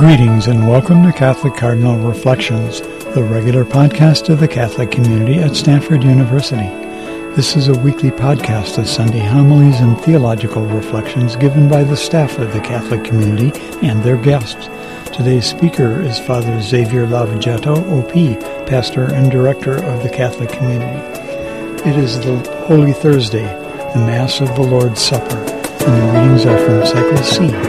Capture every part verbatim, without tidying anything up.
Greetings and welcome to Catholic Cardinal Reflections, the regular podcast of the Catholic community at Stanford University. This is a weekly podcast of Sunday homilies and theological reflections given by the staff of the Catholic community and their guests. Today's speaker is Father Xavier Lavagetto, O P, pastor and director of the Catholic community. It is the Holy Thursday, the Mass of the Lord's Supper, and the readings are from Cycle C.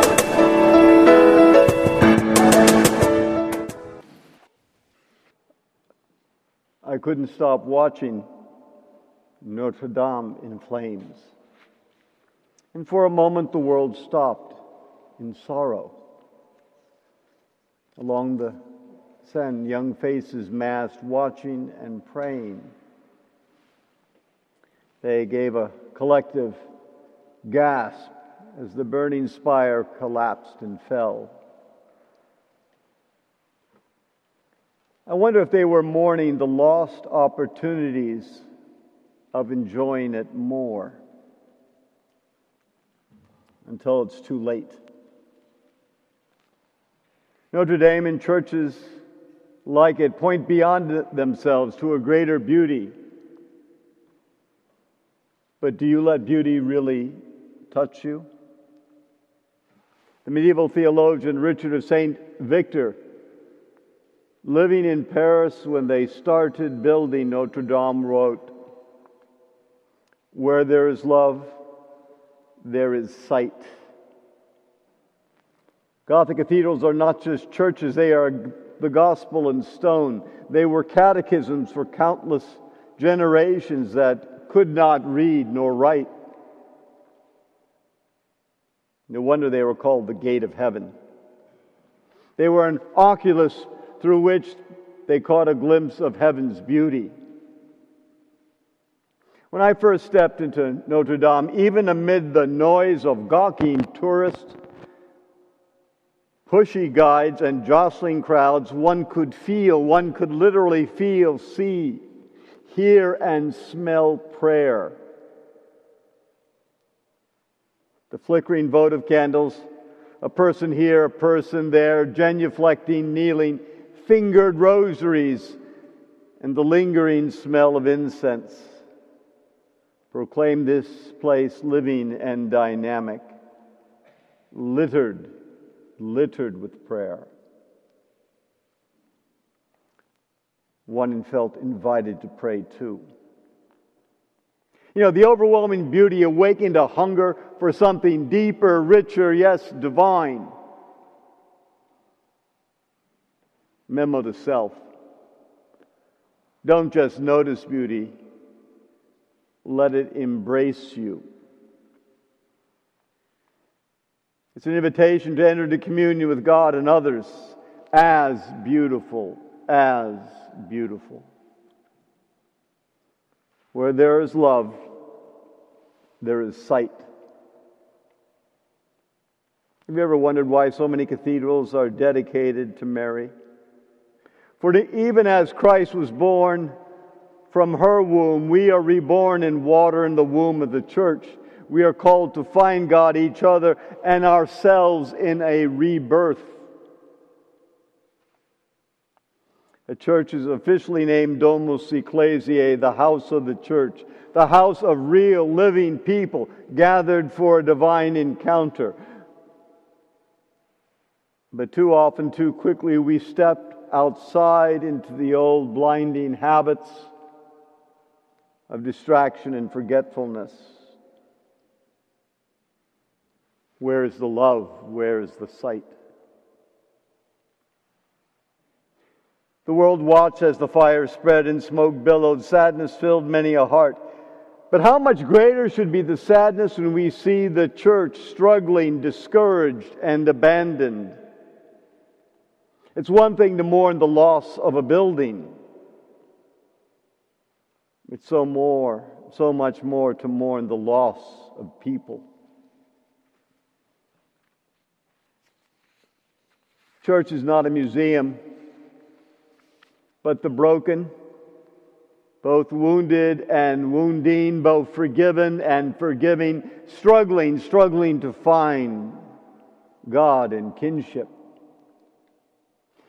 I couldn't stop watching Notre Dame in flames. And for a moment the world stopped in sorrow. Along the Seine, young faces massed, watching and praying. They gave a collective gasp as the burning spire collapsed and fell. I wonder if they were mourning the lost opportunities of enjoying it more until it's too late. Notre Dame and churches like it point beyond themselves to a greater beauty. But do you let beauty really touch you? The medieval theologian Richard of Saint Victor, living in Paris when they started building Notre Dame, wrote, "Where there is love, there is sight." Gothic cathedrals are not just churches, they are the gospel in stone. They were catechisms for countless generations that could not read nor write. No wonder they were called the gate of heaven. They were an oculus through which they caught a glimpse of heaven's beauty. When I first stepped into Notre Dame, even amid the noise of gawking tourists, pushy guides, and jostling crowds, one could feel, one could literally feel, see, hear, and smell prayer. The flickering votive candles, a person here, a person there, genuflecting, kneeling, fingered rosaries, and the lingering smell of incense proclaim this place living and dynamic, littered, littered with prayer. One felt invited to pray too. You know, the overwhelming beauty awakened a hunger for something deeper, richer, yes, divine. Memo to self. Don't just notice beauty. Let it embrace you. It's an invitation to enter into communion with God and others as beautiful, as beautiful. Where there is love, there is sight. Have you ever wondered why so many cathedrals are dedicated to Mary? For even as Christ was born from her womb, we are reborn in water in the womb of the church. We are called to find God, each other, and ourselves in a rebirth. The church is officially named Domus Ecclesiae, the house of the church, the house of real living people gathered for a divine encounter. But too often, too quickly, we step outside into the old blinding habits of distraction and forgetfulness. Where is the love? Where is the sight? The world watched as the fire spread and smoke billowed. Sadness filled many a heart. But how much greater should be the sadness when we see the church struggling, discouraged, and abandoned? It's one thing to mourn the loss of a building. It's so more, so much more to mourn the loss of people. Church is not a museum, but the broken, both wounded and wounding, both forgiven and forgiving, struggling, struggling to find God and kinship.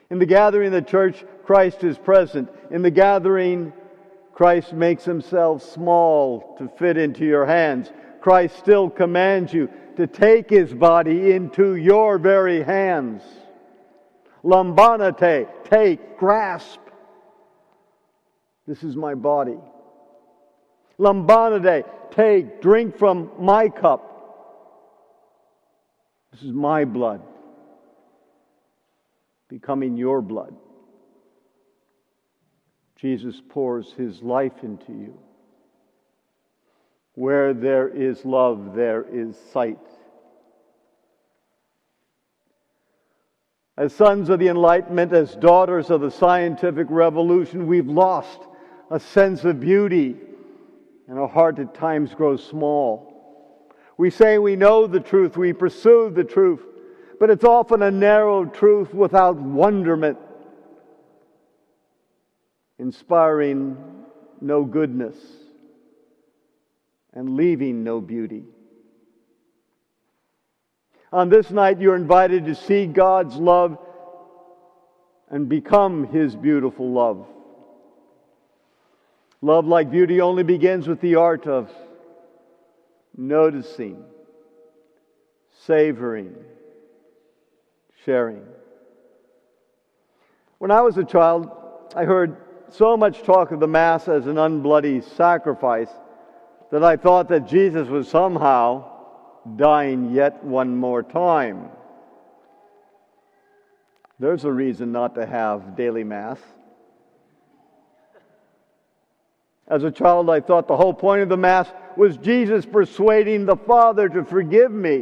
In the gathering of the church, Christ is present. In the gathering, Christ makes himself small to fit into your hands. Christ still commands you to take his body into your very hands. Lambanate, take, grasp. This is my body. Lambanade, take, drink from my cup. This is my blood, becoming your blood. Jesus pours his life into you. Where there is love, there is sight. As sons of the Enlightenment, as daughters of the scientific revolution, we've lost a sense of beauty, and our heart at times grows small. We say we know the truth, we pursue the truth, but it's often a narrow truth without wonderment, inspiring no goodness and leaving no beauty. On this night, you're invited to see God's love and become his beautiful love. Love like beauty only begins with the art of noticing, savoring, sharing. When I was a child, I heard so much talk of the Mass as an unbloody sacrifice that I thought that Jesus was somehow dying yet one more time. There's a reason not to have daily Mass. As a child, I thought the whole point of the Mass was Jesus persuading the Father to forgive me.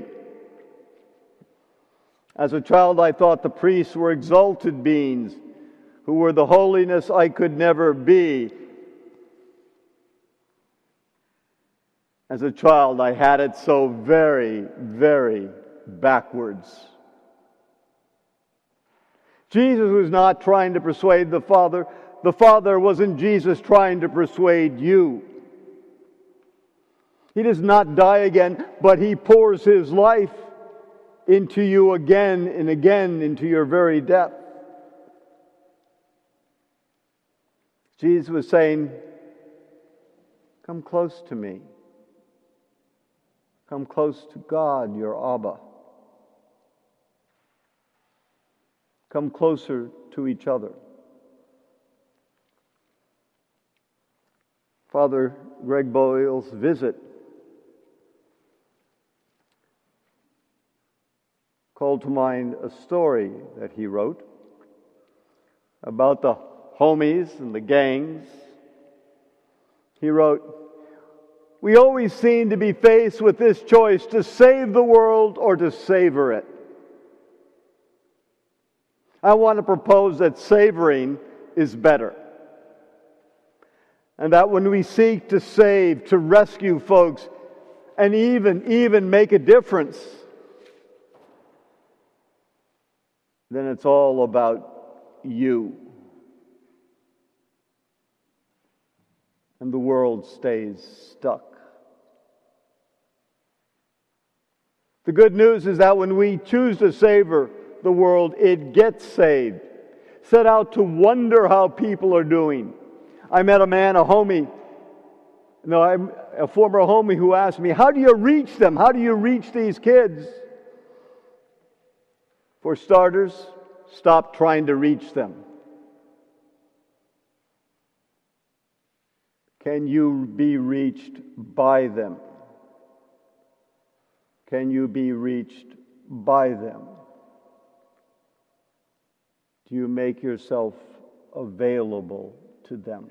As a child, I thought the priests were exalted beings who were the holiness I could never be. As a child, I had it so very, very backwards. Jesus was not trying to persuade the Father. The Father wasn't Jesus trying to persuade you. He does not die again, but he pours his life into you again and again, into your very death. Jesus was saying, come close to me. Come close to God, your Abba. Come closer to each other. Father Greg Boyle's visit called to mind a story that he wrote about the homies and the gangs. He wrote, "We always seem to be faced with this choice, to save the world or to savor it. I want to propose that savoring is better. And that when we seek to save, to rescue folks, and even, even make a difference, then it's all about you. And the world stays stuck. The good news is that when we choose to savor the world, it gets saved. Set out to wonder how people are doing. I met a man, a homie, no, I'm a former homie who asked me, how do you reach them? How do you reach these kids? For starters, stop trying to reach them. Can you be reached by them? Can you be reached by them? Do you make yourself available to them?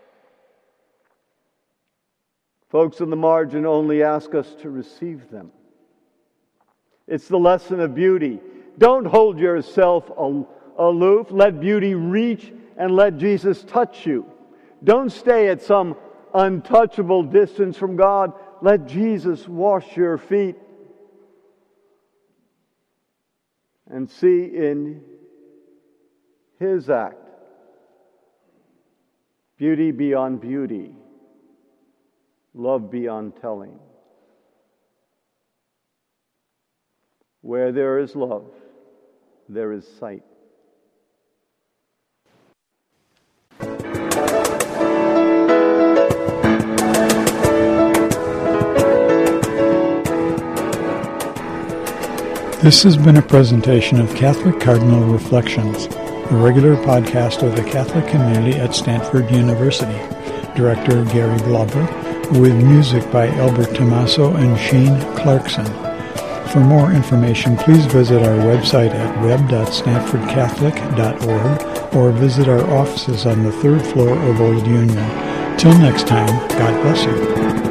Folks on the margin only ask us to receive them. It's the lesson of beauty. Don't hold yourself aloof. Let beauty reach and let Jesus touch you. Don't stay at some untouchable distance from God. Let Jesus wash your feet. And see in His act beauty beyond beauty, love beyond telling. Where there is love, there is sight. This has been a presentation of Catholic Cardinal Reflections, the regular podcast of the Catholic community at Stanford University. Director Gary Glover, with music by Albert Tomaso and Shane Clarkson. For more information, please visit our website at web dot stanford catholic dot org or visit our offices on the third floor of Old Union. Till next time, God bless you.